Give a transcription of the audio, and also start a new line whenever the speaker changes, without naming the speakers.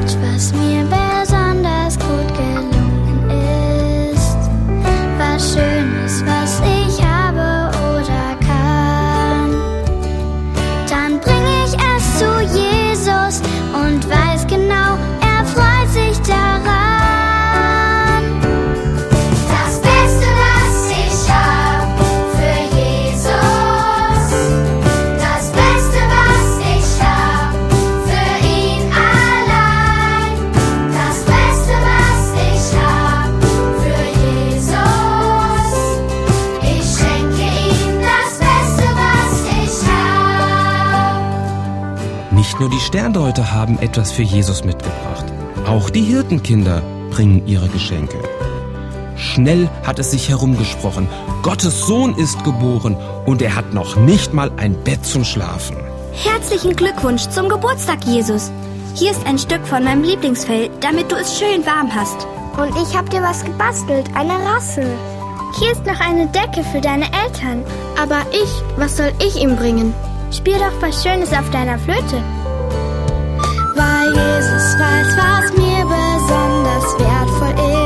was mir besonders gut gelungen ist, was Schönes, was ich habe oder kann, dann bringe ich es zu Jesus und weiß genau, er freut sich daran. Das Beste, was ich hab für Jesus, das Beste, was ich hab für ihn allein, das Beste, was ich hab für Jesus, ich schenke ihm das Beste, was ich hab.
Nicht nur die Sterndeuter haben etwas für Jesus mitgebracht. Auch die Hirtenkinder bringen ihre Geschenke. Schnell hat es sich herumgesprochen. Gottes Sohn ist geboren und er hat noch nicht mal ein Bett zum Schlafen.
Herzlichen Glückwunsch zum Geburtstag, Jesus. Hier ist ein Stück von meinem Lieblingsfell, damit du es schön warm hast.
Und ich hab dir was gebastelt, eine Rassel. Hier ist noch eine Decke für deine Eltern.
Aber was soll ich ihm bringen?
Spiel doch was Schönes auf deiner Flöte.
Weil Jesus weiß, was mir besonders wertvoll ist.